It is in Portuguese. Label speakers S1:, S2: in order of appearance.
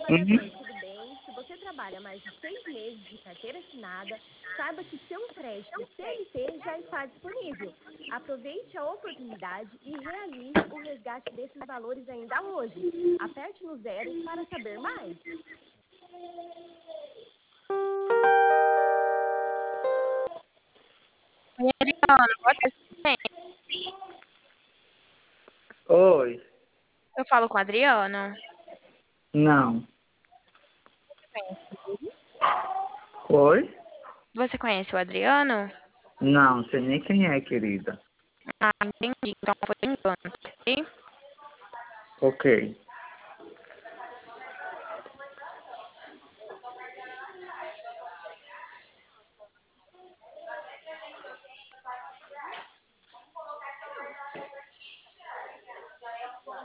S1: Oi,
S2: Uhum.
S1: Ademir, tudo bem? Se você trabalha mais de 6 meses de carteira assinada, saiba que seu crédito CLT já está disponível. Aproveite a oportunidade e realize o resgate desses valores ainda hoje. Aperte no zero para saber mais.
S3: Oi, Adriana, boa tarde, tudo bem?
S2: Oi.
S3: Eu falo com o Adriano.
S2: Não.
S3: Conhece?
S2: Oi?
S3: Você conhece o Adriano?
S2: Não, sei nem quem é, querida.
S3: Ah, entendi. Então foi engano, ok?
S2: Ok.